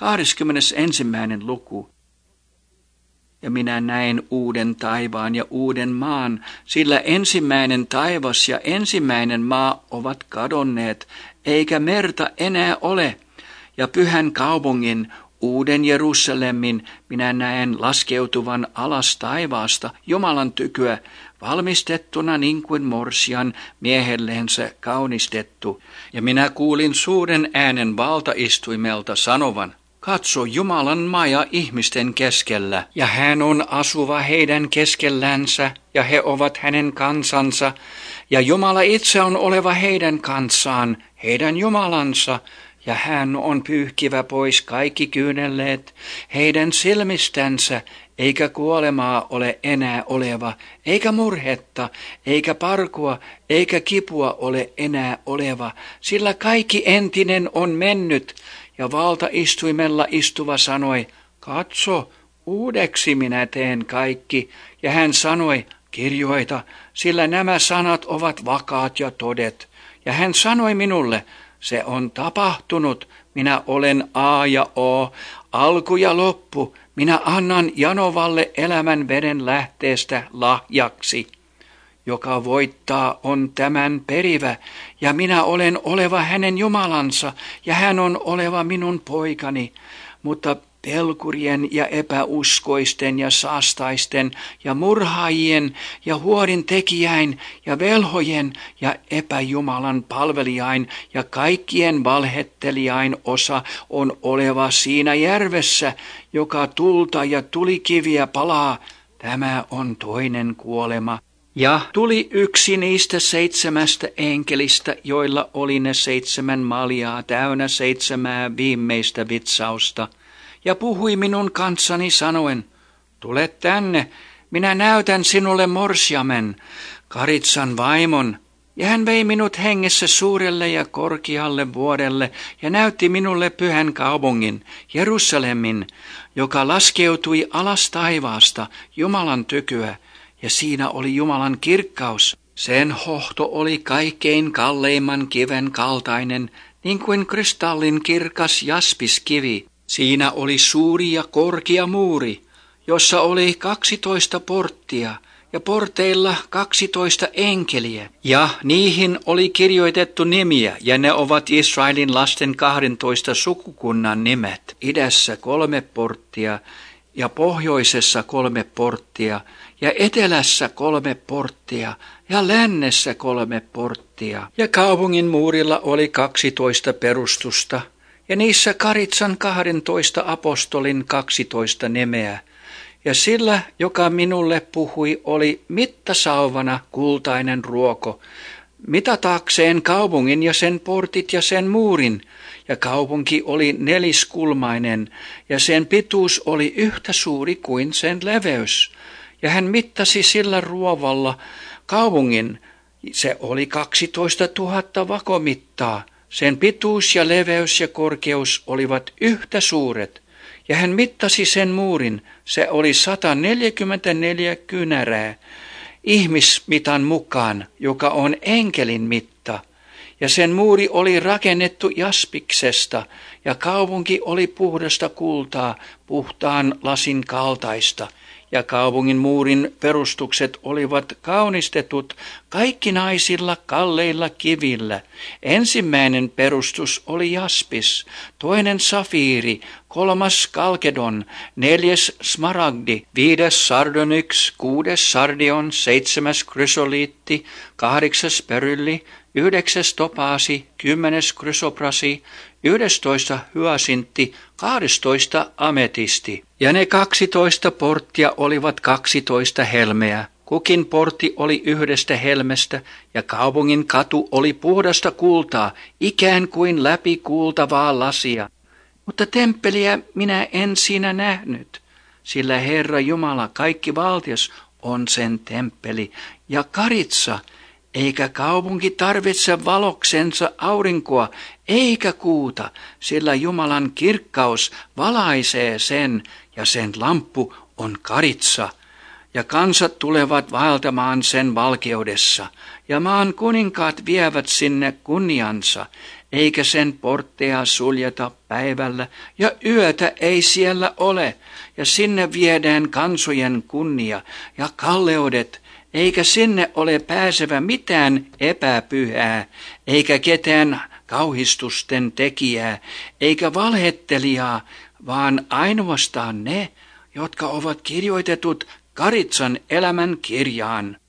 21. luku. Ja minä näin uuden taivaan ja uuden maan, sillä ensimmäinen taivas ja ensimmäinen maa ovat kadonneet, eikä merta enää ole. Ja pyhän kaupungin, uuden Jerusalemin, minä näen laskeutuvan alas taivaasta Jumalan tyköä, valmistettuna niin kuin morsian miehellensä kaunistettu. Ja minä kuulin suuren äänen valtaistuimelta sanovan, katso Jumalan maja ihmisten keskellä, ja hän on asuva heidän keskellänsä, ja he ovat hänen kansansa, ja Jumala itse on oleva heidän kanssaan, heidän Jumalansa, ja hän on pyyhkivä pois kaikki kyynelleet heidän silmistänsä, eikä kuolemaa ole enää oleva, eikä murhetta, eikä parkua, eikä kipua ole enää oleva, sillä kaikki entinen on mennyt. Ja valtaistuimella istuva sanoi, katso, uudeksi minä teen kaikki. Ja hän sanoi, kirjoita, sillä nämä sanat ovat vakaat ja todet. Ja hän sanoi minulle, se on tapahtunut, minä olen A ja O, alku ja loppu, minä annan Janovalle elämän veden lähteestä lahjaksi. Joka voittaa on tämän perivä, ja minä olen oleva hänen Jumalansa, ja hän on oleva minun poikani. Mutta pelkurien ja epäuskoisten ja saastaisten ja murhaajien ja huorin tekijäin ja velhojen ja epäjumalan palvelijain ja kaikkien valhettelijain osa on oleva siinä järvessä, joka tulta ja tulikiviä palaa. Tämä on toinen kuolema. Ja tuli yksi niistä 7 enkelistä, joilla oli ne 7 maljaa täynnä 7 viimeistä vitsausta, ja puhui minun kanssani sanoen, tule tänne, minä näytän sinulle morsiamen, Karitsan vaimon. Ja hän vei minut hengessä suurelle ja korkealle vuorelle ja näytti minulle pyhän kaupungin, Jerusalemin, joka laskeutui alas taivaasta Jumalan tyköä. Ja siinä oli Jumalan kirkkaus. Sen hohto oli kaikkein kalleimman kiven kaltainen, niin kuin kristallin kirkas jaspiskivi. Siinä oli suuri ja korkea muuri, jossa oli 12 porttia, ja porteilla 12 enkeliä. Ja niihin oli kirjoitettu nimiä, ja ne ovat Israelin lasten 12 sukukunnan nimet. Idässä 3 porttia, ja pohjoisessa 3 porttia, ja etelässä 3 porttia, ja lännessä 3 porttia. Ja kaupungin muurilla oli 12 perustusta, ja niissä Karitsan 12 apostolin 12 nimeä. Ja sillä, joka minulle puhui, oli mittasauvana kultainen ruoko, mitatakseen kaupungin ja sen portit ja sen muurin. Ja kaupunki oli 4-kulmainen, ja sen pituus oli yhtä suuri kuin sen leveys. Ja hän mittasi sillä ruovalla kaupungin, se oli 12 000 vakomittaa. Sen pituus ja leveys ja korkeus olivat yhtä suuret. Ja hän mittasi sen muurin, se oli 144 kynärää, ihmismitan mukaan, joka on enkelin mitta. Ja sen muuri oli rakennettu jaspiksesta, ja kaupunki oli puhdasta kultaa, puhtaan lasin kaltaista. Ja kaupungin muurin perustukset olivat kaunistetut kaikkinaisilla kalleilla kivillä. Ensimmäinen perustus oli jaspis, toinen safiiri, 3. kalkedon, 4. smaragdi, 5. sardonyx, 6. sardion, 7. krysoliitti, 8. perylli, 9. topaasi, 10. krysoprasi, 11. hyasintti, 12. ametisti. Ja ne 12 porttia olivat 12 helmeä. Kukin portti oli 1 helmestä, ja kaupungin katu oli puhdasta kultaa, ikään kuin läpi kuultavaa lasia. Mutta temppeliä minä en siinä nähnyt, sillä Herra Jumala kaikkivaltias on sen temppeli, ja Karitsa, eikä kaupunki tarvitse valoksensa aurinkoa eikä kuuta, sillä Jumalan kirkkaus valaisee sen, ja sen lamppu on Karitsa. Ja kansat tulevat vaeltamaan sen valkeudessa, ja maan kuninkaat vievät sinne kunniansa. eikä sen portteja suljeta päivällä, ja yötä ei siellä ole, ja sinne viedään kansojen kunnia ja kalleudet, eikä sinne ole pääsevä mitään epäpyhää, eikä ketään kauhistusten tekijää, eikä valhettelijaa, vaan ainoastaan ne, jotka ovat kirjoitetut Karitsan elämän kirjaan.